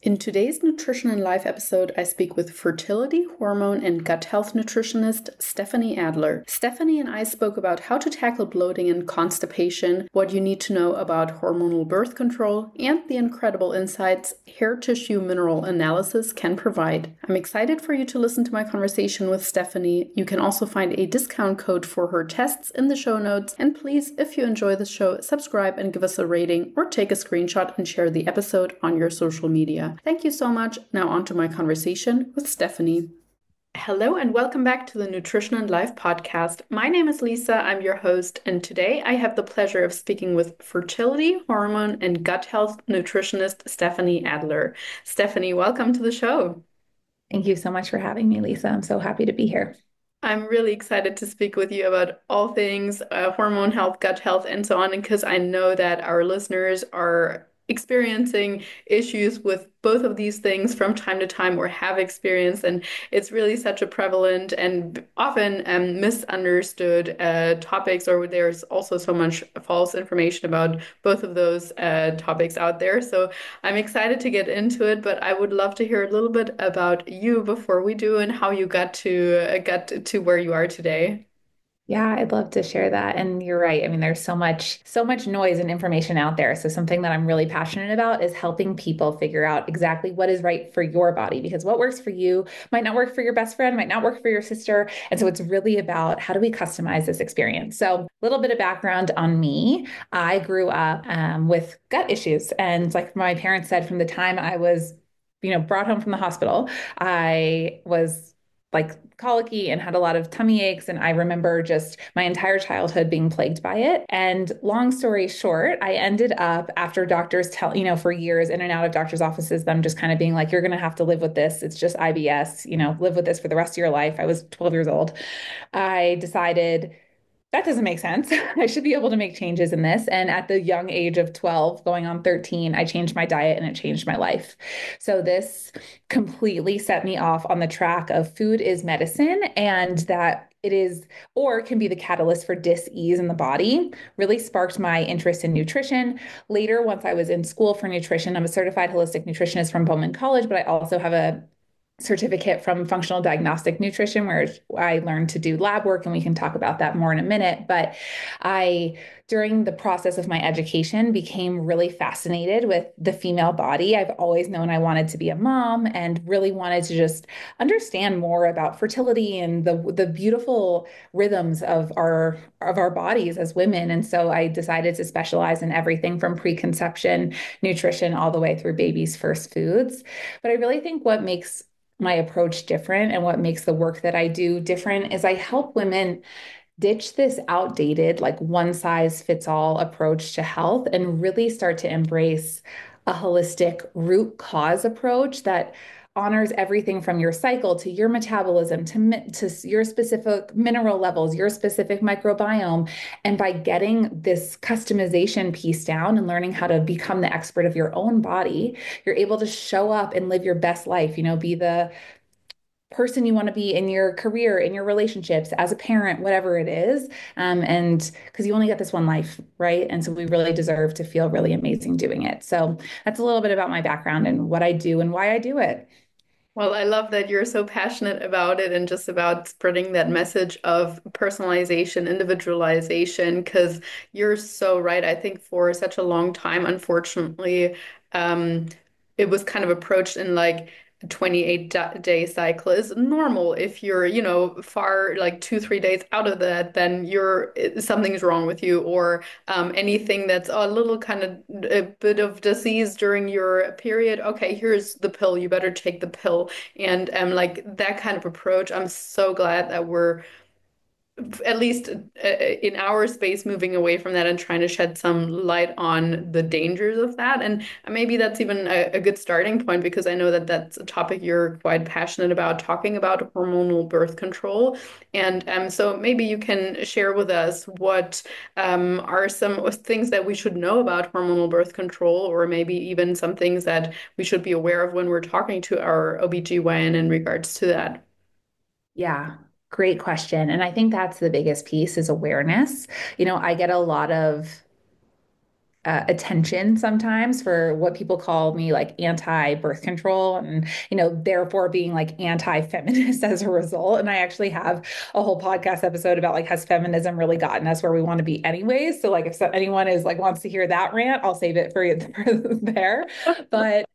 In today's Nutrition and Life episode, I speak with fertility, hormone, and gut health nutritionist Stephanie Adler. Stephanie and I spoke about how to tackle bloating and constipation, what you need to know about hormonal birth control, and the incredible insights hair tissue mineral analysis can provide. I'm excited for you to listen to my conversation with Stephanie. You can also find a discount code for her tests in the show notes. And please, if you enjoy the show, subscribe and give us a rating or take a screenshot and share the episode on your social media. Thank you so much. Now on to my conversation with Stephanie. Hello and welcome back to the Nutrition and Life podcast. My name is Lisa, I'm your host, and today I have the pleasure of speaking with fertility, hormone, and gut health nutritionist Stephanie Adler. Stephanie, welcome to the show. Thank you so much for having me, Lisa. I'm so happy to be here. I'm really excited to speak with you about all things hormone health, gut health, and so on, because I know that our listeners are experiencing issues with both of these things from time to time or have experienced, and it's really such a prevalent and often misunderstood topics, or there's also so much false information about both of those topics out there. So I'm excited to get into it, but I would love to hear a little bit about you before we do and how you got to where you are today. Yeah, I'd love to share that. And you're right. I mean, there's so much noise and information out there. So something that I'm really passionate about is helping people figure out exactly what is right for your body, because what works for you might not work for your best friend, might not work for your sister. And so it's really about how do we customize this experience? So a little bit of background on me. I grew up with gut issues. And like my parents said, from the time I was brought home from the hospital, I was like colicky and had a lot of tummy aches. And I remember just my entire childhood being plagued by it. And long story short, I ended up after doctors for years in and out of doctors' offices, them just kind of being like, you're going to have to live with this. It's just IBS, live with this for the rest of your life. I was 12 years old. I decided that doesn't make sense. I should be able to make changes in this. And at the young age of 12, going on 13, I changed my diet and it changed my life. So this completely set me off on the track of food is medicine and that it is or can be the catalyst for dis-ease in the body. Really sparked my interest in nutrition. Later, once I was in school for nutrition, I'm a certified holistic nutritionist from Bowman College, but I also have a certificate from functional diagnostic nutrition where I learned to do lab work, and we can talk about that more in a minute. But I, during the process of my education, became really fascinated with the female body. I've always known I wanted to be a mom and really wanted to just understand more about fertility and the beautiful rhythms of our bodies as women. And so I decided to specialize in everything from preconception, nutrition, all the way through baby's first foods. But I really think what makes my approach different and what makes the work that I do different is I help women ditch this outdated, like one size fits all approach to health and really start to embrace a holistic root cause approach that honors everything from your cycle to your metabolism to your specific mineral levels, your specific microbiome. And by getting this customization piece down and learning how to become the expert of your own body, you're able to show up and live your best life, be the person you want to be in your career, in your relationships, as a parent, whatever it is. And because you only get this one life, right? And so we really deserve to feel really amazing doing it. So that's a little bit about my background and what I do and why I do it. Well, I love that you're so passionate about it and just about spreading that message of personalization, individualization, because you're so right. I think for such a long time, unfortunately, um, it was kind of approached in like a 28-day cycle is normal. If you're, far like 2, 3 days out of that, then something's wrong with you, or anything that's a little kind of a bit of disease during your period. Okay, here's the pill. You better take the pill. And like that kind of approach, I'm so glad that we're at least in our space moving away from that and trying to shed some light on the dangers of that. And maybe that's even a good starting point because I know that that's a topic you're quite passionate about, talking about hormonal birth control. And so maybe you can share with us what are some things that we should know about hormonal birth control, or maybe even some things that we should be aware of when we're talking to our OBGYN in regards to that. Yeah, great question. And I think that's the biggest piece is awareness. I get a lot of attention sometimes for what people call me like anti-birth control and, therefore being like anti-feminist as a result. And I actually have a whole podcast episode about like, has feminism really gotten us where we want to be anyways? So like if anyone is like wants to hear that rant, I'll save it for you for there. But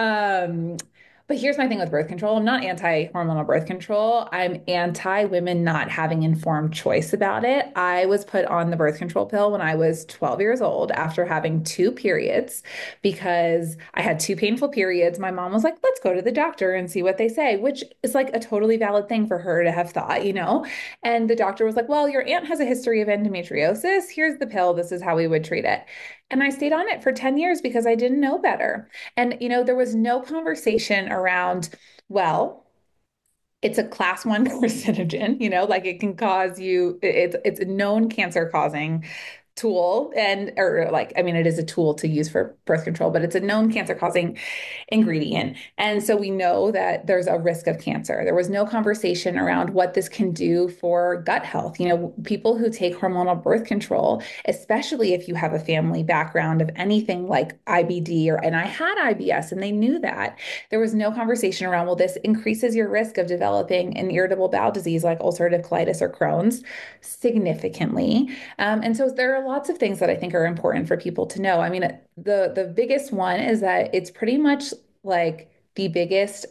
um but here's my thing with birth control. I'm not anti-hormonal birth control. I'm anti women not having informed choice about it. I was put on the birth control pill when I was 12 years old after having two periods because I had two painful periods. My mom was like, let's go to the doctor and see what they say, which is like a totally valid thing for her to have thought. And the doctor was like, well, your aunt has a history of endometriosis. Here's the pill. This is how we would treat it. And I stayed on it for 10 years because I didn't know better. And, there was no conversation around, well, it's a class one carcinogen, like it can cause you, it's a known cancer causing tool and or like I mean it is a tool to use for birth control, but it's a known cancer causing ingredient. And so we know that there's a risk of cancer. There was no conversation around what this can do for gut health. People who take hormonal birth control, especially if you have a family background of anything like IBD and I had IBS and they knew that. There was no conversation around, well, this increases your risk of developing an irritable bowel disease like ulcerative colitis or Crohn's significantly. And so there are lots of things that I think are important for people to know. I mean, the biggest one is that it's pretty much like the biggest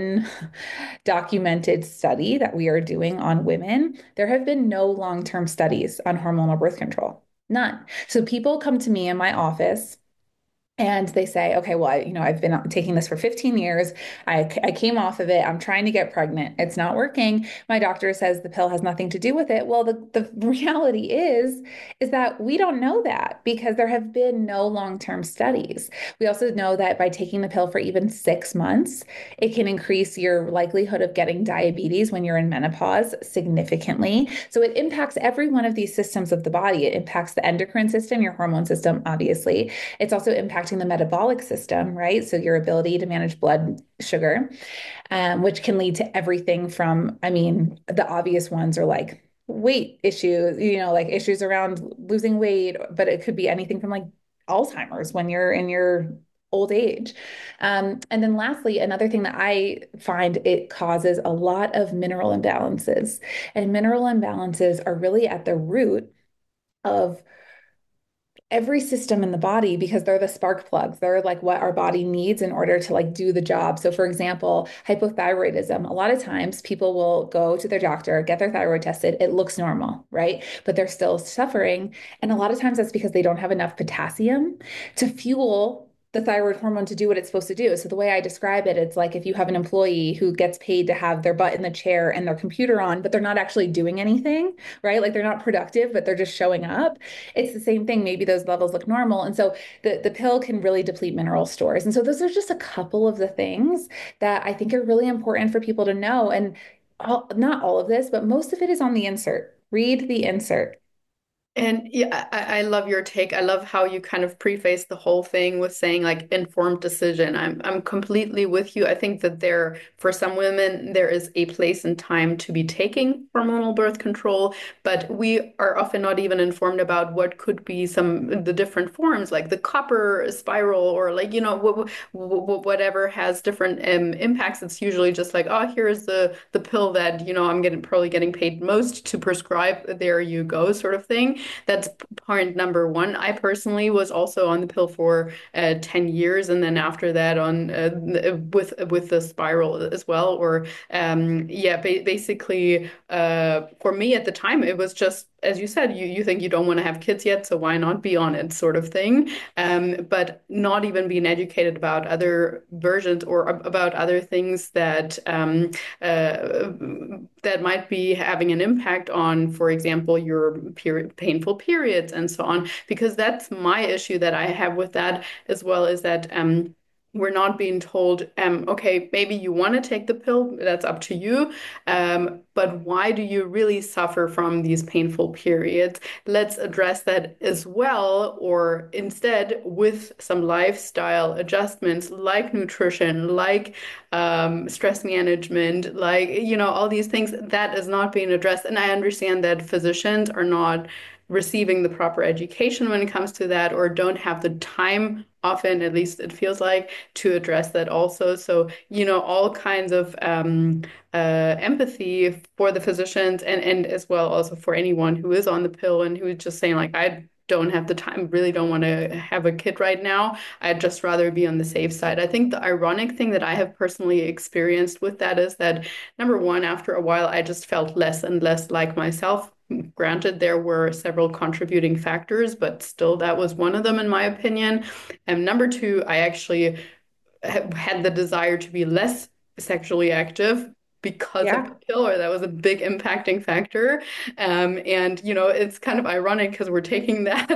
undocumented study that we are doing on women. There have been no long-term studies on hormonal birth control. None. So people come to me in my office and they say, okay, well, I've been taking this for 15 years. I came off of it. I'm trying to get pregnant. It's not working. My doctor says the pill has nothing to do with it. Well, the reality is that we don't know that because there have been no long-term studies. We also know that by taking the pill for even 6 months, it can increase your likelihood of getting diabetes when you're in menopause significantly. So it impacts every one of these systems of the body. It impacts the endocrine system, your hormone system, obviously. It's also impacting the metabolic system, right? So your ability to manage blood sugar, which can lead to everything from, I mean, the obvious ones are like weight issues, like issues around losing weight, but it could be anything from like Alzheimer's when you're in your old age. And then lastly, another thing that I find it causes a lot of mineral imbalances. And mineral imbalances are really at the root of every system in the body because they're the spark plugs. They're like what our body needs in order to like do the job. So for example, hypothyroidism, a lot of times people will go to their doctor, get their thyroid tested. It looks normal, right? But they're still suffering. And a lot of times that's because they don't have enough potassium to fuel the thyroid hormone to do what it's supposed to do. So the way I describe it, it's like if you have an employee who gets paid to have their butt in the chair and their computer on, but they're not actually doing anything, right? Like they're not productive, but they're just showing up. It's the same thing. Maybe those levels look normal. And so the pill can really deplete mineral stores. And so those are just a couple of the things that I think are really important for people to know. And not all of this, but most of it is on the insert. Read the insert. And yeah, I love your take. I love how you kind of preface the whole thing with saying like informed decision. I'm completely with you. I think that for some women there is a place and time to be taking hormonal birth control, but we are often not even informed about what could be the different forms, like the copper spiral or like whatever has different impacts. It's usually just like, oh, here's the pill that I'm probably getting paid most to prescribe. There you go, sort of thing. That's point number one. I personally was also on the pill for 10 years, and then after that on with the spiral as well. Or yeah, basically for me at the time, it was just as you said, you think you don't want to have kids yet, so why not be on it, sort of thing. But not even being educated about other versions or about other things that might be having an impact on, for example, your painful periods and so on. Because that's my issue that I have with that as well, is that we're not being told, okay, maybe you want to take the pill, that's up to you. But why do you really suffer from these painful periods? Let's address that as well, or instead with some lifestyle adjustments like nutrition, like stress management, like, all these things that is not being addressed. And I understand that physicians are not receiving the proper education when it comes to that, or don't have the time often, at least it feels like, to address that also. So, all kinds of empathy for the physicians and as well also for anyone who is on the pill and who is just saying like, I don't have the time, really don't want to have a kid right now. I'd just rather be on the safe side. I think the ironic thing that I have personally experienced with that is that number one, after a while, I just felt less and less like myself. Granted, there were several contributing factors, but still, that was one of them, in my opinion. And number two, I actually had the desire to be less sexually active because of the Yeah. pill, or that was a big impacting factor. And it's kind of ironic because we're taking that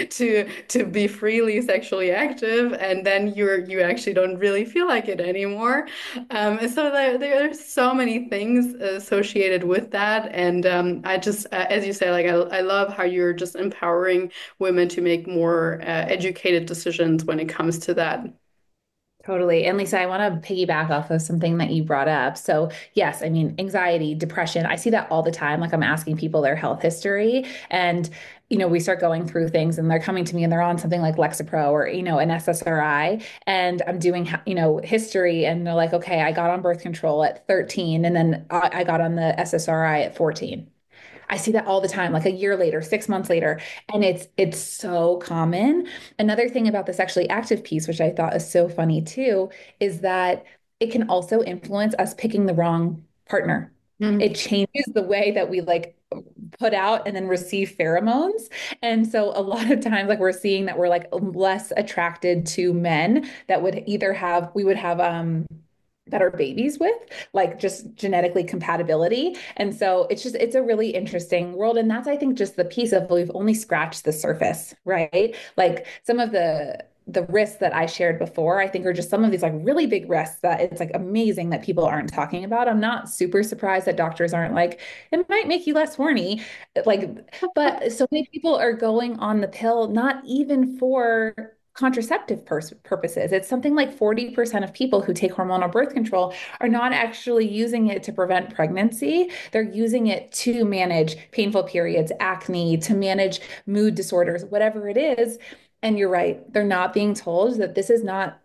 to be freely sexually active, and then you actually don't really feel like it anymore. And so there's so many things associated with that, and I just, as you say, like I love how you're just empowering women to make more educated decisions when it comes to that. Totally. And Lisa, I want to piggyback off of something that you brought up. So, yes, I mean, anxiety, depression, I see that all the time. Like I'm asking people their health history and we start going through things and they're coming to me and they're on something like Lexapro or, an SSRI and I'm doing, history and they're like, okay, I got on birth control at 13 and then I got on the SSRI at 14. I see that all the time, like a year later, 6 months later, and it's so common. Another thing about the sexually active piece, which I thought is so funny too, is that it can also influence us picking the wrong partner. Mhm. It changes the way that we like put out and then receive pheromones. And so a lot of times like we're seeing that we're like less attracted to men that would either have we would have better babies with, like just genetically compatibility. And so it's a really interesting world. And that's, I think, just the piece of we've only scratched the surface, right? Like some of the risks that I shared before, I think are just some of these like really big risks that it's like amazing that people aren't talking about. I'm not super surprised that doctors aren't like, it might make you less horny. Like, but so many people are going on the pill, not even for contraceptive purposes. It's something like 40% of people who take hormonal birth control are not actually using it to prevent pregnancy. They're using it to manage painful periods, acne, to manage mood disorders, whatever it is. And you're right, they're not being told that this is not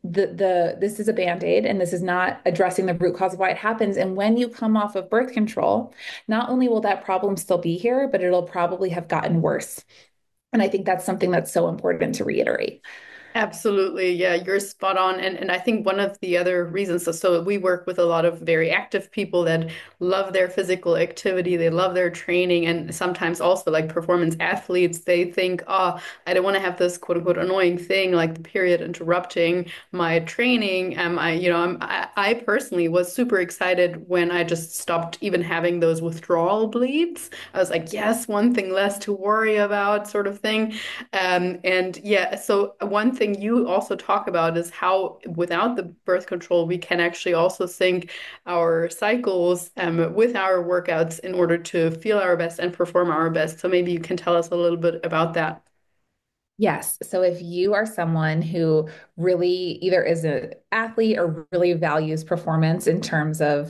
this is a band-aid and this is not addressing the root cause of why it happens. And when you come off of birth control, not only will that problem still be here, but it'll probably have gotten worse. And I think that's something that's so important to reiterate. Absolutely. Yeah, you're spot on. And I think one of the other reasons, so we work with a lot of very active people that love their physical activity, they love their training, and sometimes also like performance athletes, they think, oh, I don't want to have this quote unquote annoying thing like the period interrupting my training. I personally was super excited when I just stopped even having those withdrawal bleeds. I was like, yes, one thing less to worry about, sort of thing. And yeah, so one thing you also talk about is how without the birth control, we can actually also sync our cycles with our workouts in order to feel our best and perform our best. So maybe you can tell us a little bit about that. Yes. So if you are someone who really either is an athlete or really values performance in terms of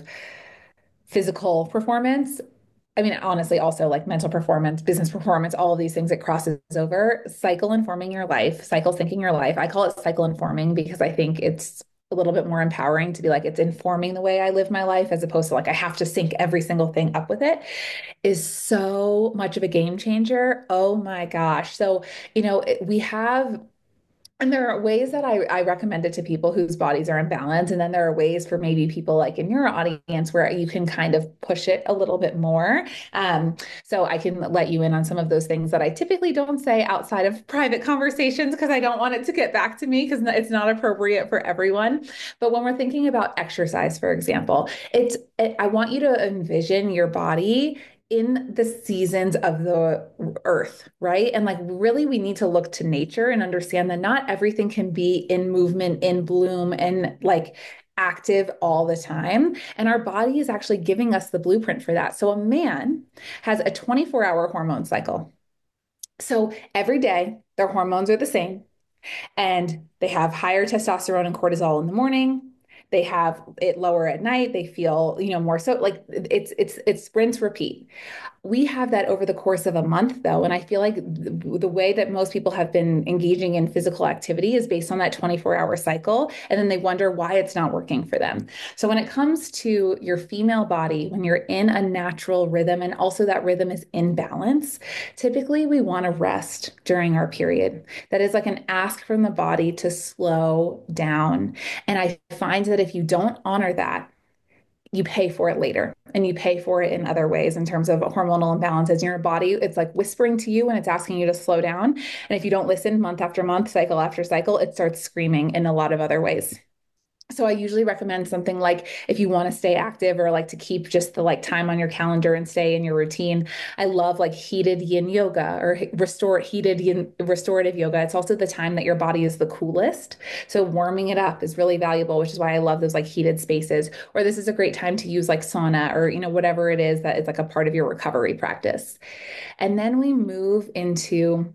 physical performance, I mean, honestly, also like mental performance, business performance, all of these things, it crosses over. Cycle informing your life, cycle syncing your life. I call it cycle informing because I think it's a little bit more empowering to be like, it's informing the way I live my life as opposed to like, I have to sync every single thing up with it is so much of a game changer. Oh my gosh. So, we have and there are ways that I recommend it to people whose bodies are in balance. And then there are ways for maybe people like in your audience where you can kind of push it a little bit more. So I can let you in on some of those things that I typically don't say outside of private conversations because I don't want it to get back to me because it's not appropriate for everyone. But when we're thinking about exercise, for example, I want you to envision your body in the seasons of the earth, right? And like, really, we need to look to nature and understand that not everything can be in movement, in bloom, and like active all the time. And our body is actually giving us the blueprint for that. So, a man has a 24-hour hormone cycle. So, every day, their hormones are the same and they have higher testosterone and cortisol in the morning. They have it lower at night. They feel, more so like it's rinse repeat. We have that over the course of a month, though. And I feel like the way that most people have been engaging in physical activity is based on that 24-hour cycle. And then they wonder why it's not working for them. So when it comes to your female body, when you're in a natural rhythm and also that rhythm is in balance, typically we want to rest during our period. That is like an ask from the body to slow down. And I find that if you don't honor that, you pay for it later and you pay for it in other ways in terms of hormonal imbalances in your body. It's like whispering to you and it's asking you to slow down. And if you don't listen month after month, cycle after cycle, it starts screaming in a lot of other ways. So I usually recommend something like if you want to stay active or like to keep just the like time on your calendar and stay in your routine. I love like heated yin yoga or restore heated yin restorative yoga. It's also the time that your body is the coolest. So warming it up is really valuable, which is why I love those like heated spaces. Or this is a great time to use like sauna or whatever it is that is like a part of your recovery practice. And then we move into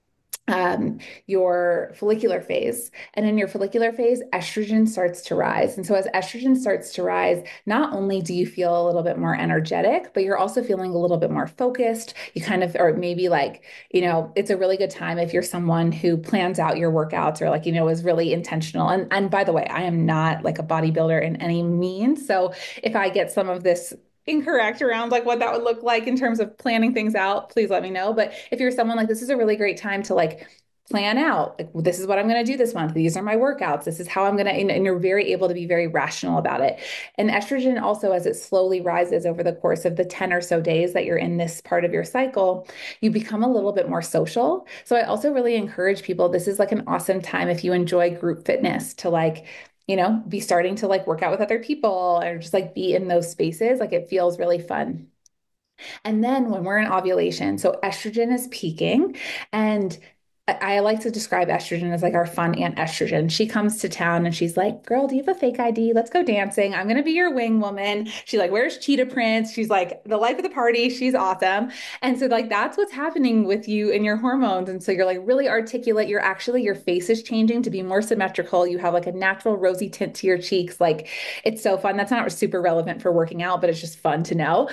your follicular phase. And in your follicular phase, estrogen starts to rise. And so, as estrogen starts to rise, not only do you feel a little bit more energetic, but you're also feeling a little bit more focused. You kind of, or maybe like, it's a really good time if you're someone who plans out your workouts or like, is really intentional. And by the way, I am not like a bodybuilder in any means. So, if I get some of this incorrect around like what that would look like in terms of planning things out, please let me know. But if you're someone like this is a really great time to like plan out like this is what I'm going to do this month. These are my workouts. This is how I'm going to, and you're very able to be very rational about it. And estrogen also, as it slowly rises over the course of the 10 or so days that you're in this part of your cycle, you become a little bit more social. So I also really encourage people, this is like an awesome time if you enjoy group fitness to like be starting to like work out with other people or just like be in those spaces. Like it feels really fun. And then when we're in ovulation, so estrogen is peaking, and I like to describe estrogen as like our fun Aunt Estrogen. She comes to town and she's like, "Girl, do you have a fake ID? Let's go dancing. I'm gonna be your wing woman." She like wears cheetah prints. She's like the life of the party. She's awesome. And so like that's what's happening with you and your hormones. And so you're like really articulate. Your face is changing to be more symmetrical. You have like a natural rosy tint to your cheeks. Like it's so fun. That's not super relevant for working out, but it's just fun to know.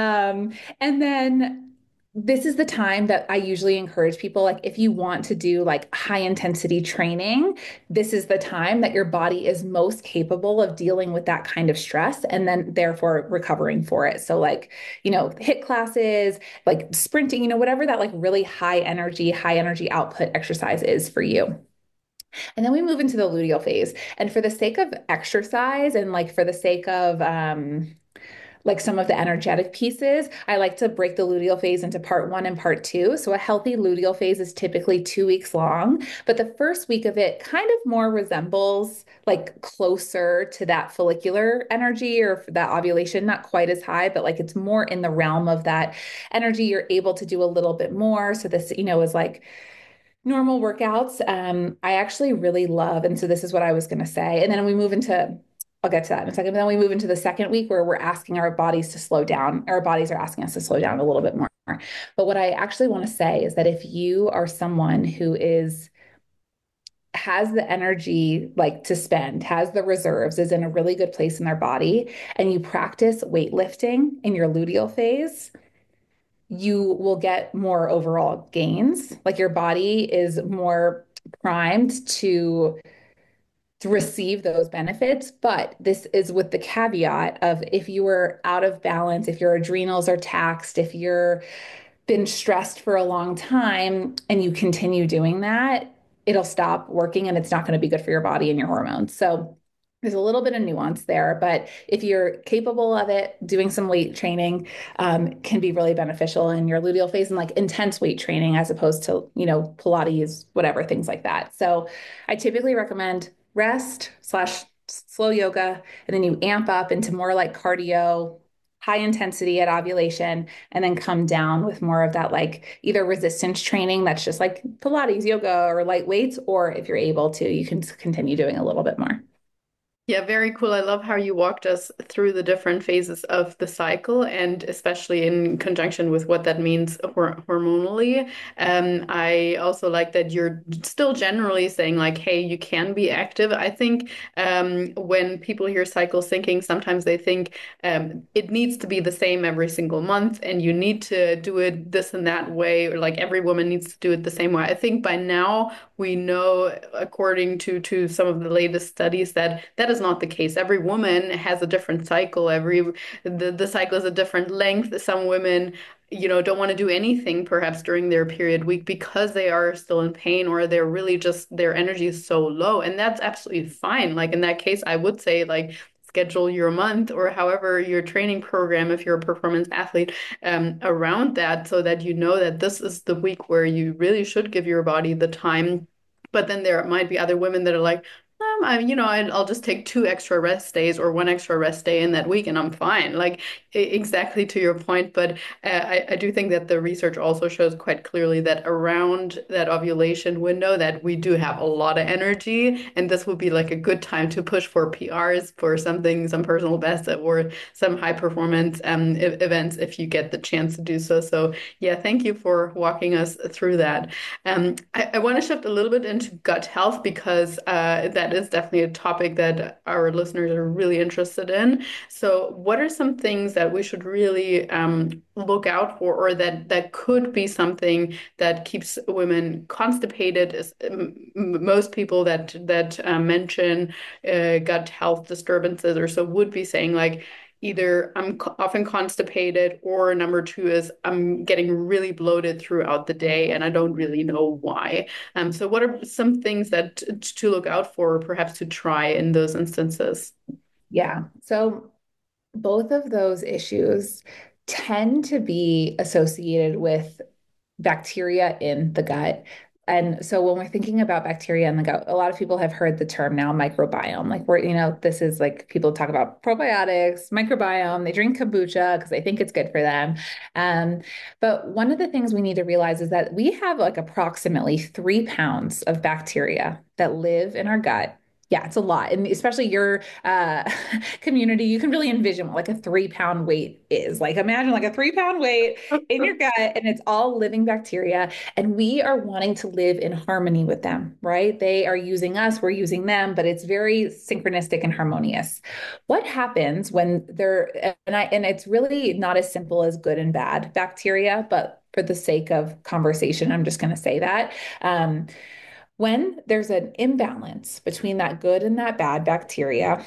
And then this is the time that I usually encourage people like if you want to do like high intensity training, this is the time that your body is most capable of dealing with that kind of stress and then therefore recovering for it. So like, HIIT classes, like sprinting, whatever that like really high energy output exercise is for you. And then we move into the luteal phase. And for the sake of exercise and like for the sake of like some of the energetic pieces, I like to break the luteal phase into part one and part two. So a healthy luteal phase is typically 2 weeks long, but the first week of it kind of more resembles like closer to that follicular energy or that ovulation, not quite as high, but like it's more in the realm of that energy. You're able to do a little bit more. So this, is like normal workouts. I actually really love, and so this is what I was going to say. And then we move into, I'll get to that in a second. But then we move into the second week where we're asking our bodies to slow down. Our bodies are asking us to slow down a little bit more. But what I actually want to say is that if you are someone who has the energy like to spend, has the reserves, is in a really good place in their body, and you practice weightlifting in your luteal phase, you will get more overall gains. Like your body is more primed to receive those benefits. But this is with the caveat of if you are out of balance, if your adrenals are taxed, if you're been stressed for a long time and you continue doing that, it'll stop working and it's not going to be good for your body and your hormones. So there's a little bit of nuance there, but if you're capable of it, doing some weight training can be really beneficial in your luteal phase and like intense weight training as opposed to, Pilates, whatever, things like that. So I typically recommend rest slash slow yoga, and then you amp up into more like cardio, high intensity at ovulation, and then come down with more of that like either resistance training that's just like Pilates, yoga, or light weights, or if you're able to, you can continue doing a little bit more. Yeah, very cool. I love how you walked us through the different phases of the cycle, and especially in conjunction with what that means hormonally. I also like that you're still generally saying like, hey, you can be active. I think when people hear cycle syncing, sometimes they think it needs to be the same every single month, and you need to do it this and that way, or like every woman needs to do it the same way. I think by now we know, according to some of the latest studies, that that is not the case. Every woman has a different cycle. The cycle is a different length. Some women, don't want to do anything perhaps during their period week because they are still in pain, or they're really just their energy is so low, and that's absolutely fine. Like in that case, I would say like schedule your month or however your training program, if you're a performance athlete, around that, so that you know that this is the week where you really should give your body the time. But then there might be other women that are like, I'll just take 2 extra rest days or 1 extra rest day in that week and I'm fine. Like exactly to your point. But I do think that the research also shows quite clearly that around that ovulation window that we do have a lot of energy, and this would be like a good time to push for PRs, for something, some personal best or some high performance events if you get the chance to do so. So yeah, thank you for walking us through that. I want to shift a little bit into gut health because that is definitely a topic that our listeners are really interested in. So, what are some things that we should really look out for, or that could be something that keeps women constipated? Most people that mention gut health disturbances or so would be saying like, either I'm often constipated, or number two is I'm getting really bloated throughout the day and I don't really know why. So what are some things that to look out for, or perhaps to try in those instances? Yeah. So both of those issues tend to be associated with bacteria in the gut. And so when we're thinking about bacteria in the gut, a lot of people have heard the term now microbiome. Like this is like people talk about probiotics, microbiome, they drink kombucha because they think it's good for them. Um, but one of the things we need to realize is that we have like approximately 3 pounds of bacteria that live in our gut. Yeah, it's a lot. And especially your community, you can really envision what like a 3 pound weight is. Like imagine like a 3 pound weight in your gut, and it's all living bacteria. And we are wanting to live in harmony with them, right? They are using us, we're using them, but it's very synchronistic and harmonious. What happens when they're, and it's really not as simple as good and bad bacteria, but for the sake of conversation, I'm just going to say that. Um, when there's an imbalance between that good and that bad bacteria,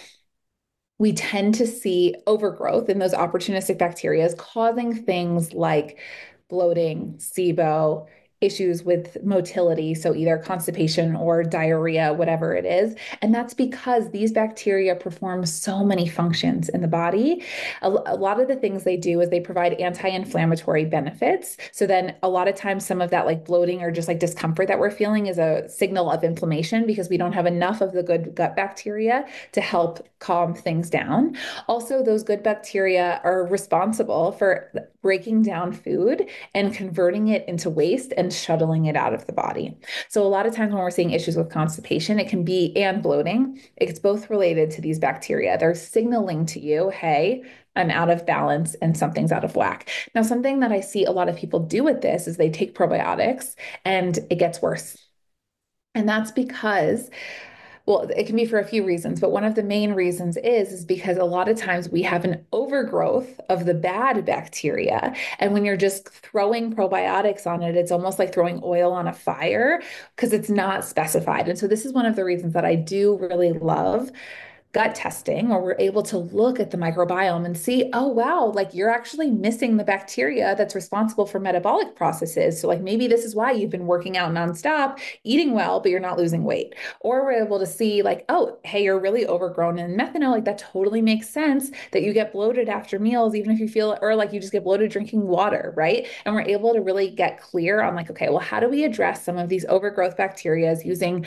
we tend to see overgrowth in those opportunistic bacteria causing things like bloating, SIBO, issues with motility, so either constipation or diarrhea, whatever it is. And that's because these bacteria perform so many functions in the body. A lot of the things they do is they provide anti-inflammatory benefits. So then a lot of times some of that like bloating or just like discomfort that we're feeling is a signal of inflammation because we don't have enough of the good gut bacteria to help calm things down. Also, those good bacteria are responsible for breaking down food and converting it into waste and shuttling it out of the body. So a lot of times when we're seeing issues with constipation, it can be and bloating. It's both related to these bacteria. They're signaling to you, hey, I'm out of balance and something's out of whack. Now, something that I see a lot of people do with this is they take probiotics and it gets worse. And that's because well, it can be for a few reasons, but one of the main reasons is because a lot of times we have an overgrowth of the bad bacteria. And when you're just throwing probiotics on it, it's almost like throwing oil on a fire because it's not specified. And so this is one of the reasons that I do really love gut testing, where we're able to look at the microbiome and see, oh, wow, like you're actually missing the bacteria that's responsible for metabolic processes. So, like, maybe this is why you've been working out nonstop, eating well, but you're not losing weight. Or we're able to see, like, oh, hey, you're really overgrown in methanoid. Like, that totally makes sense that you get bloated after meals, even if you feel, or like you just get bloated drinking water, right? And we're able to really get clear on, like, okay, well, how do we address some of these overgrowth bacteria using,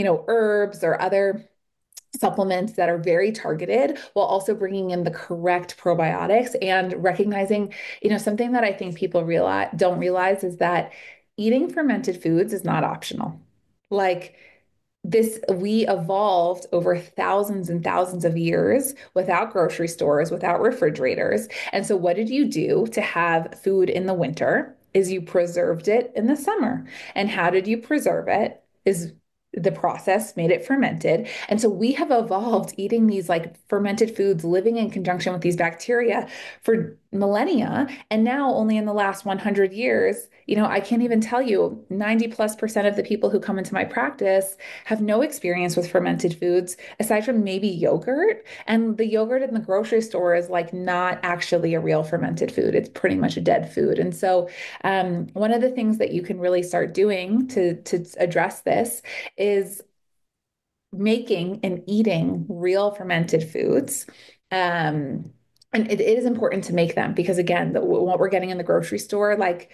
herbs or other supplements that are very targeted while also bringing in the correct probiotics and recognizing, something that I think people don't realize is that eating fermented foods is not optional. Like we evolved over thousands and thousands of years without grocery stores, without refrigerators. And so what did you do to have food in the winter? Is you preserved it in the summer. And how did you preserve it? Is the process made it fermented. And so we have evolved eating these like fermented foods, living in conjunction with these bacteria for millennia. And now, only in the last 100 years, I can't even tell you 90+% of the people who come into my practice have no experience with fermented foods aside from maybe yogurt. And the yogurt in the grocery store is like not actually a real fermented food. It's pretty much a dead food. And so, one of the things that you can really start doing to address this is making and eating real fermented foods. And it is important to make them because again, what we're getting in the grocery store, like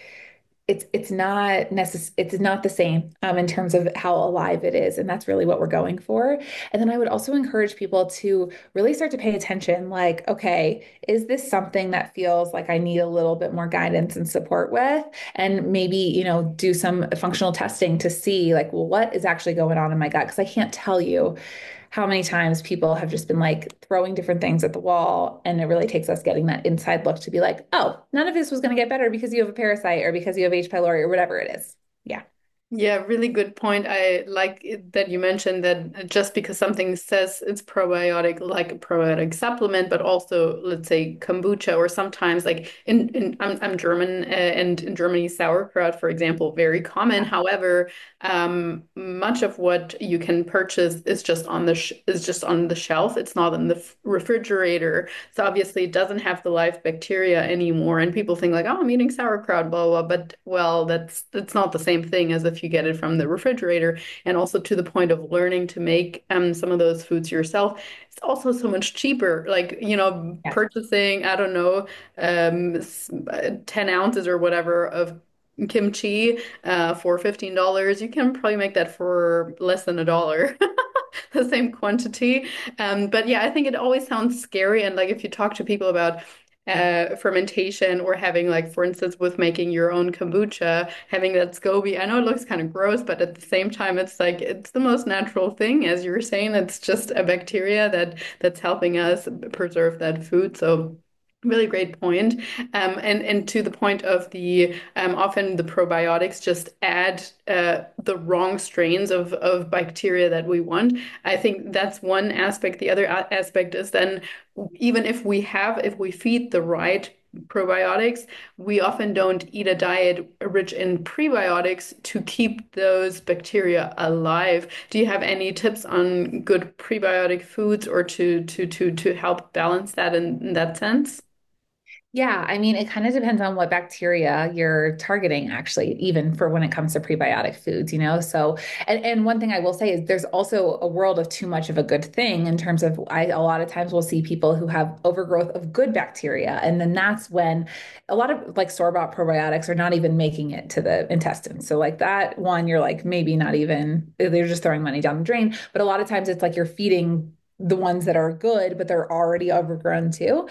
it's not the same in terms of how alive it is, and that's really what we're going for. And then I would also encourage people to really start to pay attention, like, okay, is this something that feels like I need a little bit more guidance and support with? And maybe, do some functional testing to see like, well, what is actually going on in my gut? Because I can't tell you how many times people have just been like throwing different things at the wall. And it really takes us getting that inside look to be like, oh, none of this was going to get better because you have a parasite or because you have H. pylori or whatever it is. Yeah. Yeah, really good point. I like that you mentioned that just because something says it's probiotic, like a probiotic supplement, but also let's say kombucha, or sometimes like I'm German, and in Germany sauerkraut, for example, very common. However, much of what you can purchase is just on the sh is just on the shelf. It's not in the refrigerator, so obviously it doesn't have the live bacteria anymore. And people think like, oh, I'm eating sauerkraut, blah blah. But well, that's not the same thing as if you get it from the refrigerator. And also to the point of learning to make some of those foods yourself, it's also so much cheaper. Like, Yeah. purchasing, I don't know, 10 ounces or whatever of kimchi for $15. You can probably make that for less than $1. The same quantity. But yeah, I think it always sounds scary. And like if you talk to people about fermentation, or having like, for instance, with making your own kombucha, having that SCOBY, I know it looks kind of gross, but at the same time, it's like it's the most natural thing. As you were saying, it's just a bacteria that's helping us preserve that food. So really great point. And to the point of the often the probiotics just add the wrong strains of bacteria that we want. I think that's one aspect. The other aspect is then, even if we feed the right probiotics, we often don't eat a diet rich in prebiotics to keep those bacteria alive. Do you have any tips on good prebiotic foods, or to help balance that in that sense? Yeah, I mean, it kind of depends on what bacteria you're targeting, actually, even for when it comes to prebiotic foods. So, and one thing I will say is there's also a world of too much of a good thing in terms of a lot of times we'll see people who have overgrowth of good bacteria. And then that's when a lot of like store-bought probiotics are not even making it to the intestines. So like that one, you're like maybe not even, they're just throwing money down the drain. But a lot of times it's like you're feeding the ones that are good, but they're already overgrown too.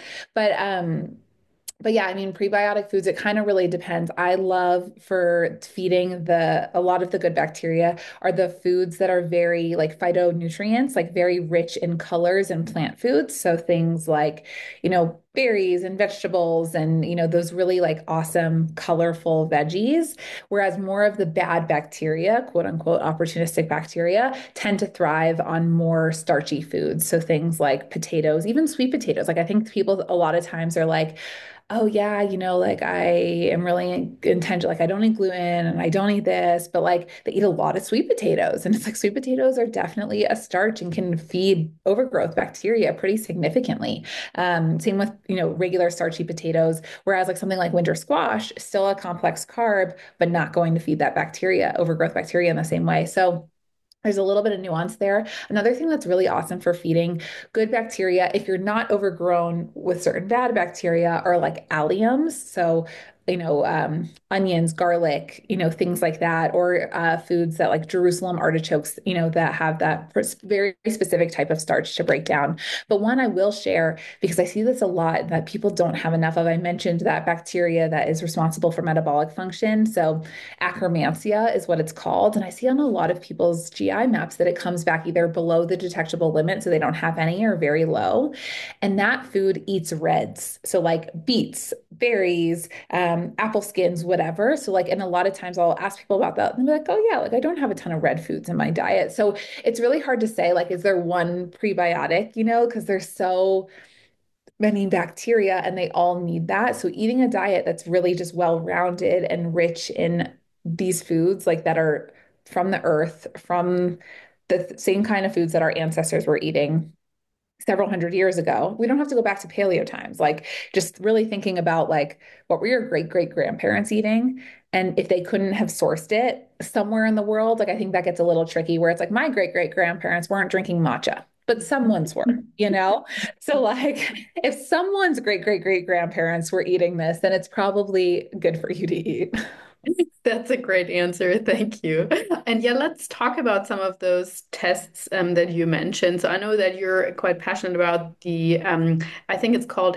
But yeah, I mean, prebiotic foods, it kind of really depends. I love for feeding a lot of the good bacteria are the foods that are very like phytonutrients, like very rich in colors and plant foods. So things like, berries and vegetables and, those really like awesome, colorful veggies. Whereas more of the bad bacteria, quote unquote, opportunistic bacteria, tend to thrive on more starchy foods. So things like potatoes, even sweet potatoes. Like I think people a lot of times are like, oh yeah, like I am really intentional, like I don't eat gluten and I don't eat this, but like they eat a lot of sweet potatoes. And it's like sweet potatoes are definitely a starch and can feed overgrowth bacteria pretty significantly. Same with, regular starchy potatoes, whereas like something like winter squash, still a complex carb, but not going to feed that bacteria, overgrowth bacteria in the same way. So there's a little bit of nuance there. Another thing that's really awesome for feeding good bacteria, if you're not overgrown with certain bad bacteria, are like alliums. So onions, garlic, things like that, or foods that like Jerusalem artichokes, that have that very specific type of starch to break down. But one I will share, because I see this a lot that people don't have enough of. I mentioned that bacteria that is responsible for metabolic function. So Akkermansia is what it's called. And I see on a lot of people's GI maps that it comes back either below the detectable limit, so they don't have any, or very low. And that food eats reds. So like beets, berries, apple skins, whatever. So like, and a lot of times I'll ask people about that and they're like, oh yeah, like I don't have a ton of red foods in my diet. So it's really hard to say, like, is there one prebiotic, because there's so many bacteria and they all need that. So eating a diet that's really just well-rounded and rich in these foods, like that are from the earth, from the same kind of foods that our ancestors were eating several hundred years ago. We don't have to go back to paleo times. Like just really thinking about like what were your great great grandparents eating? And if they couldn't have sourced it somewhere in the world, like I think that gets a little tricky where it's like my great great grandparents weren't drinking matcha, but someone's were. So like if someone's great great great grandparents were eating this, then it's probably good for you to eat. That's a great answer. Thank you. And yeah, let's talk about some of those tests that you mentioned. So I know that you're quite passionate about I think it's called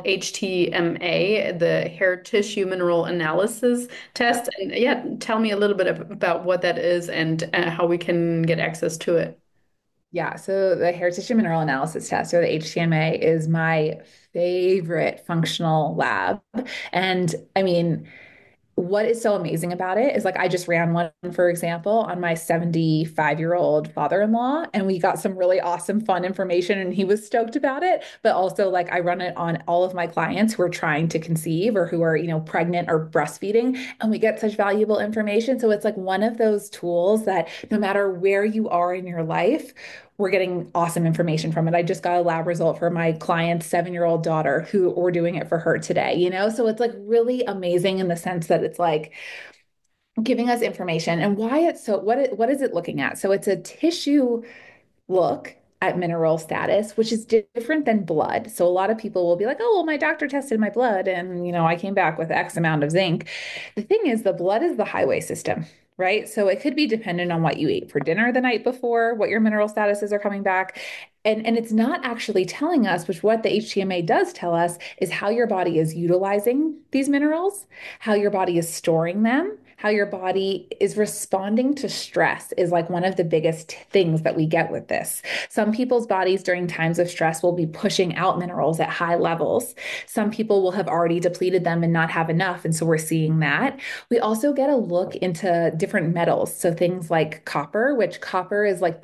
HTMA, the hair tissue mineral analysis test. And yeah, tell me a little bit about what that is and how we can get access to it. Yeah, so the hair tissue mineral analysis test, or the HTMA, is my favorite functional lab. And I mean, what is so amazing about it is like I just ran one, for example, on my 75-year-old father-in-law, and we got some really awesome, fun information, and he was stoked about it. But also, like, I run it on all of my clients who are trying to conceive or who are, pregnant or breastfeeding, and we get such valuable information. So it's like one of those tools that no matter where you are in your life, we're getting awesome information from it. I just got a lab result for my client's 7-year-old daughter who we're doing it for her today. So it's like really amazing in the sense that it's like giving us information and why it's so what is it looking at? So it's a tissue look at mineral status, which is different than blood. So a lot of people will be like, oh, well, my doctor tested my blood and, I came back with X amount of zinc. The thing is, the blood is the highway system, right? So it could be dependent on what you ate for dinner the night before, what your mineral statuses are coming back. And it's not actually telling us, which what the HTMA does tell us is how your body is utilizing these minerals, how your body is storing them, how your body is responding to stress is like one of the biggest things that we get with this. Some people's bodies during times of stress will be pushing out minerals at high levels. Some people will have already depleted them and not have enough. And so we're seeing that. We also get a look into different metals. So things like copper, which copper is like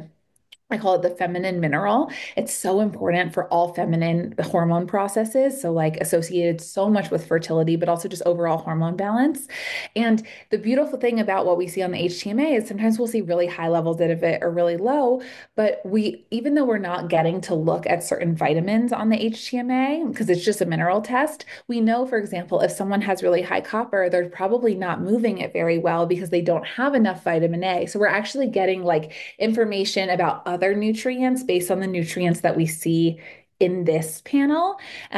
I call it the feminine mineral. It's so important for all feminine hormone processes. So, like, associated so much with fertility, but also just overall hormone balance. And the beautiful thing about what we see on the HTMA is sometimes we'll see really high levels of it or really low. But even though we're not getting to look at certain vitamins on the HTMA, because it's just a mineral test, we know, for example, if someone has really high copper, they're probably not moving it very well because they don't have enough vitamin A. So, we're actually getting like information about other nutrients based on the nutrients that we see in this panel.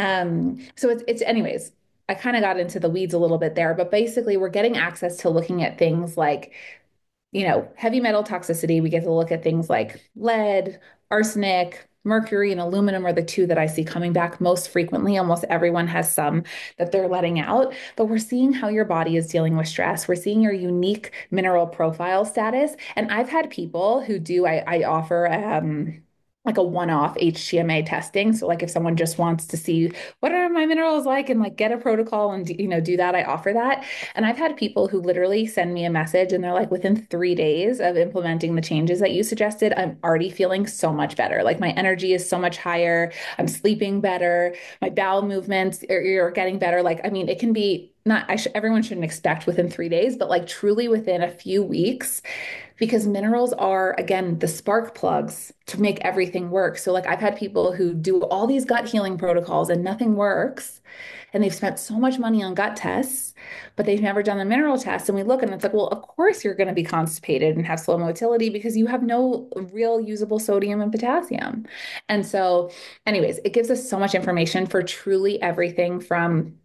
So it's anyways, I kind of got into the weeds a little bit there, but basically we're getting access to looking at things like heavy metal toxicity. We get to look at things like lead, arsenic, mercury, and aluminum are the two that I see coming back most frequently. Almost everyone has some that they're letting out, but we're seeing how your body is dealing with stress. We're seeing your unique mineral profile status. And I've had people who I offer, like a one-off HTMA testing. So like if someone just wants to see what are my minerals like and like get a protocol and do that, I offer that. And I've had people who literally send me a message and they're like, within 3 days of implementing the changes that you suggested, I'm already feeling so much better. Like my energy is so much higher. I'm sleeping better. My bowel movements are getting better. Like, I mean, it can be not, everyone shouldn't expect within 3 days, but like truly within a few weeks, because minerals are, again, the spark plugs to make everything work. So, like, I've had people who do all these gut healing protocols and nothing works. And they've spent so much money on gut tests, but they've never done the mineral test. And we look and it's like, well, of course you're going to be constipated and have slow motility because you have no real usable sodium and potassium. And so, anyways, it gives us so much information for truly everything from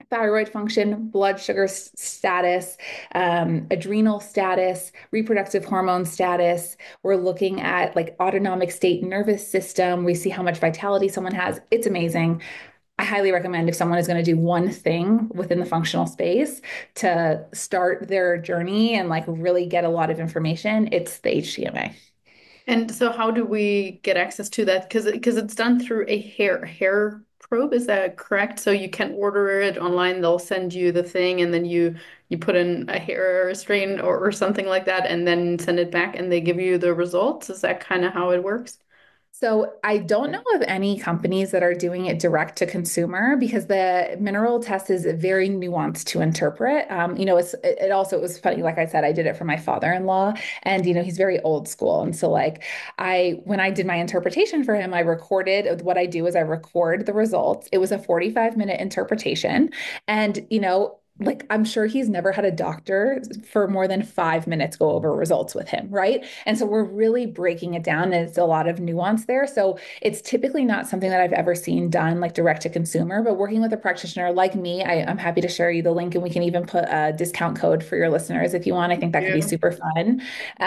thyroid function, blood sugar status, adrenal status, reproductive hormone status. We're looking at like autonomic state nervous system. We see how much vitality someone has. It's amazing. I highly recommend if someone is going to do one thing within the functional space to start their journey and like really get a lot of information, it's the HTMA. And so how do we get access to that? Because it's done through a hair probe, is that correct? So you can order it online, they'll send you the thing and then you put in a hair strain or something like that and then send it back and they give you the results. Is that kind of how it works? So I don't know of any companies that are doing it direct to consumer because the mineral test is very nuanced to interpret. It also it was funny. Like I said, I did it for my father-in-law, and he's very old school, and so like when I did my interpretation for him, I recorded. What I do is I record the results. It was a 45-minute interpretation, and like I'm sure he's never had a doctor for more than 5 minutes go over results with him, right? And so we're really breaking it down, and it's a lot of nuance there. So it's typically not something that I've ever seen done like direct to consumer, but working with a practitioner like me, I'm happy to share you the link, and we can even put a discount code for your listeners if you want. I think that could be Yeah. super fun.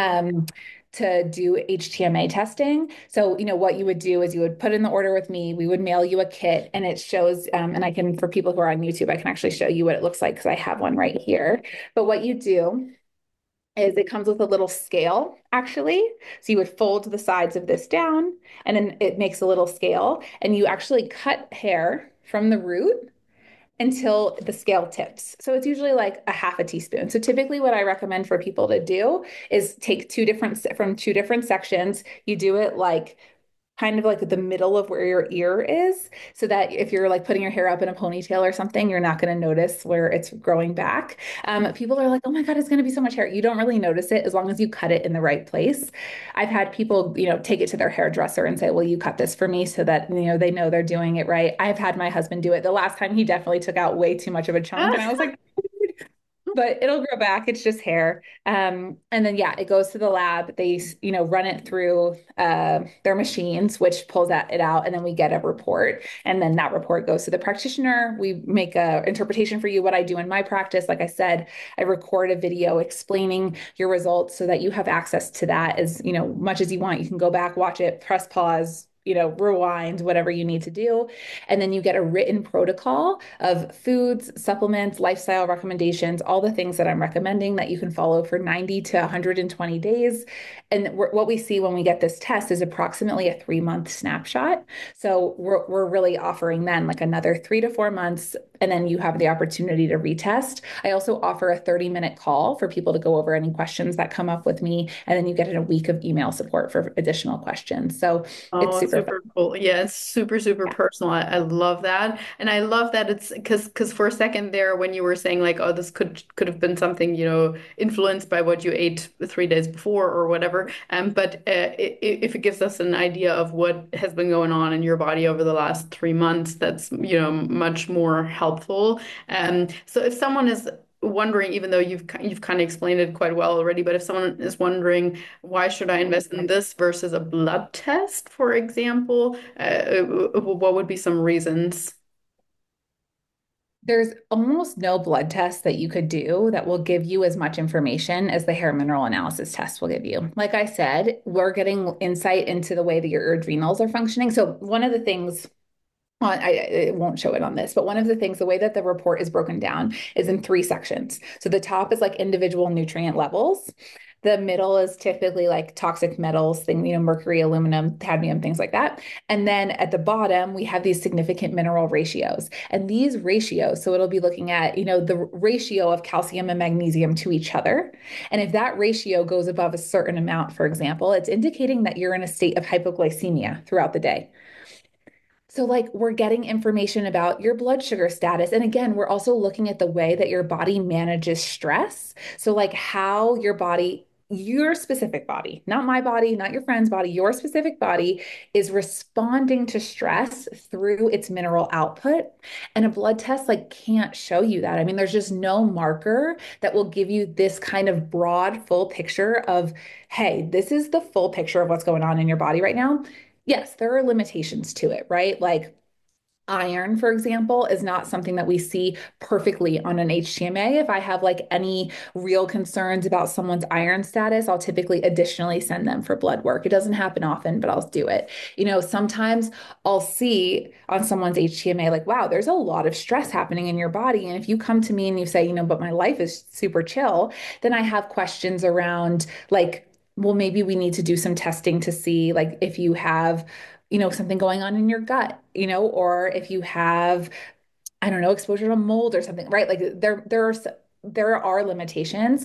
To do HTMA testing. So, what you would do is you would put in the order with me, we would mail you a kit, and it shows, and I can, for people who are on YouTube, I can actually show you what it looks like because I have one right here. But what you do is it comes with a little scale, actually. So you would fold the sides of this down, and then it makes a little scale, and you actually cut hair from the root until the scale tips. So it's usually like a half a teaspoon. So typically what I recommend for people to do is take two different sections. You do it like kind of like the middle of where your ear is, so that if you're like putting your hair up in a ponytail or something, you're not going to notice where it's growing back. People are like, oh my God, it's going to be so much hair. You don't really notice it as long as you cut it in the right place. I've had people, take it to their hairdresser and say, will you cut this for me so that, they know they're doing it right. I've had my husband do it. The last time he definitely took out way too much of a chunk. And I was like, but it'll grow back. It's just hair. And then yeah, it goes to the lab. They, run it through their machines, which pulls it out, and then we get a report. And then that report goes to the practitioner. We make a interpretation for you. What I do in my practice, like I said, I record a video explaining your results so that you have access to that as, much as you want. You can go back, watch it, press pause, rewind, whatever you need to do. And then you get a written protocol of foods, supplements, lifestyle recommendations, all the things that I'm recommending that you can follow for 90 to 120 days. And what we see when we get this test is approximately a 3-month snapshot. So we're really offering then like another 3 to 4 months, and then you have the opportunity to retest. I also offer a 30-minute call for people to go over any questions that come up with me. And then you get a week of email support for additional questions. So it's Oh, super fun. super cool. Yeah, it's super, super personal. I love that. And I love that it's because for a second there when you were saying like, oh, this could have been something, influenced by what you ate 3 days before or whatever. But if it gives us an idea of what has been going on in your body over the last 3 months, that's, much more helpful. So if someone is wondering, even though you've kind of explained it quite well already, but if someone is wondering, why should I invest in this versus a blood test, for example? What would be some reasons? There's almost no blood test that you could do that will give you as much information as the hair mineral analysis test will give you. Like I said, we're getting insight into the way that your adrenals are functioning. So, one of the things, well, it won't show it on this, but one of the things, the way that the report is broken down is in 3 sections. So, the top is like individual nutrient levels. The middle is typically like toxic metals, thing, mercury, aluminum, cadmium, things like that. And then at the bottom, we have these significant mineral ratios. And these ratios, so it'll be looking at, the ratio of calcium and magnesium to each other. And if that ratio goes above a certain amount, for example, it's indicating that you're in a state of hypoglycemia throughout the day. So, like, we're getting information about your blood sugar status. And again, we're also looking at the way that your body manages stress. So, like, how your body, your specific body, not my body, not your friend's body, your specific body is responding to stress through its mineral output. And a blood test, like, can't show you that. I mean, there's just no marker that will give you this kind of broad, full picture of, hey, this is the full picture of what's going on in your body right now. Yes, there are limitations to it, right? Like Iron, for example, is not something that we see perfectly on an HTMA. If I have like any real concerns about someone's iron status, I'll typically additionally send them for blood work. It doesn't happen often, but I'll do it. Sometimes I'll see on someone's HTMA, like, wow, there's a lot of stress happening in your body. And if you come to me and you say, but my life is super chill, then I have questions around like, well, maybe we need to do some testing to see like if you have something going on in your gut, or if you have, I don't know, exposure to mold or something, right? Like there are limitations,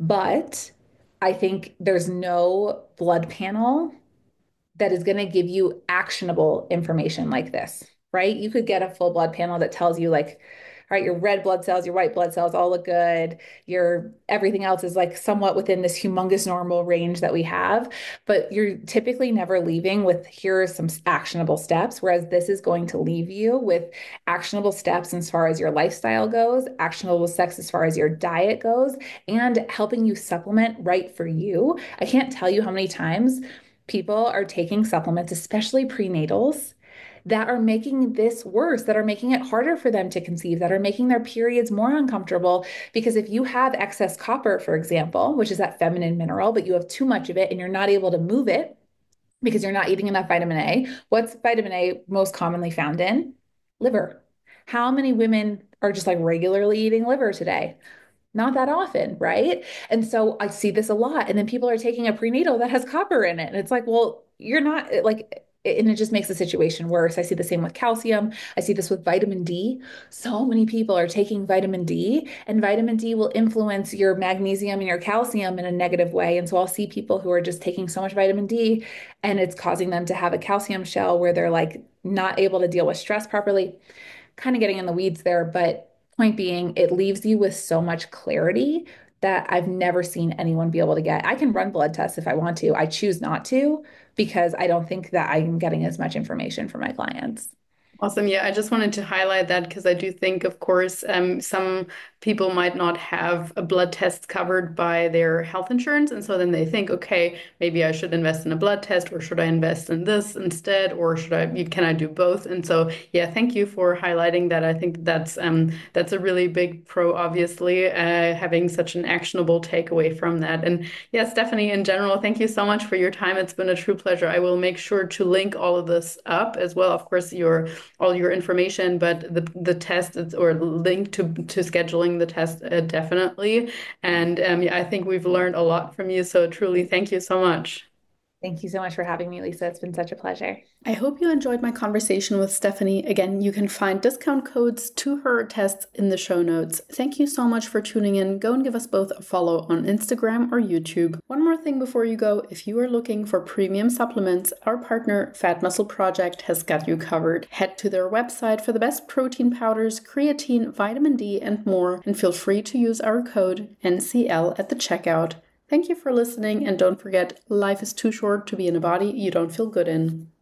but I think there's no blood panel that is going to give you actionable information like this, right? You could get a full blood panel that tells you like, all right, your red blood cells, your white blood cells all look good. Your everything else is like somewhat within this humongous normal range that we have, but you're typically never leaving with here are some actionable steps, whereas this is going to leave you with actionable steps as far as your lifestyle goes, actionable steps as far as your diet goes, and helping you supplement right for you. I can't tell you how many times people are taking supplements, especially prenatals, that are making this worse, that are making it harder for them to conceive, that are making their periods more uncomfortable. Because if you have excess copper, for example, which is that feminine mineral, but you have too much of it and you're not able to move it because you're not eating enough vitamin A, what's vitamin A most commonly found in? Liver. How many women are just like regularly eating liver today? Not that often, right? And so I see this a lot. And then people are taking a prenatal that has copper in it. And it's like, well, you're not like, and it just makes the situation worse. I see the same with calcium. I see this with vitamin D. So many people are taking vitamin D, and vitamin D will influence your magnesium and your calcium in a negative way. And so I'll see people who are just taking so much vitamin D, and it's causing them to have a calcium shell where they're like not able to deal with stress properly. Kind of getting in the weeds there, but point being, it leaves you with so much clarity that I've never seen anyone be able to get. I can run blood tests if I want to. I choose not to because I don't think that I'm getting as much information for my clients. Awesome. Yeah, I just wanted to highlight that because I do think, of course, some people might not have a blood test covered by their health insurance. And so then they think, okay, maybe I should invest in a blood test, or should I invest in this instead, or can I do both? And so, yeah, thank you for highlighting that. I think that's a really big pro, obviously, having such an actionable takeaway from that. And yeah, Stephanie, in general, thank you so much for your time. It's been a true pleasure. I will make sure to link all of this up as well. Of course, all your information, but the test or link to scheduling the test definitely. And yeah, I think we've learned a lot from you. So truly, thank you so much. Thank you so much for having me, Lisa. It's been such a pleasure. I hope you enjoyed my conversation with Stephanie. Again, you can find discount codes to her tests in the show notes. Thank you so much for tuning in. Go and give us both a follow on Instagram or YouTube. One more thing before you go, if you are looking for premium supplements, our partner Fat Muscle Project has got you covered. Head to their website for the best protein powders, creatine, vitamin D, and more, and feel free to use our code NCL at the checkout. Thank you for listening, and don't forget, life is too short to be in a body you don't feel good in.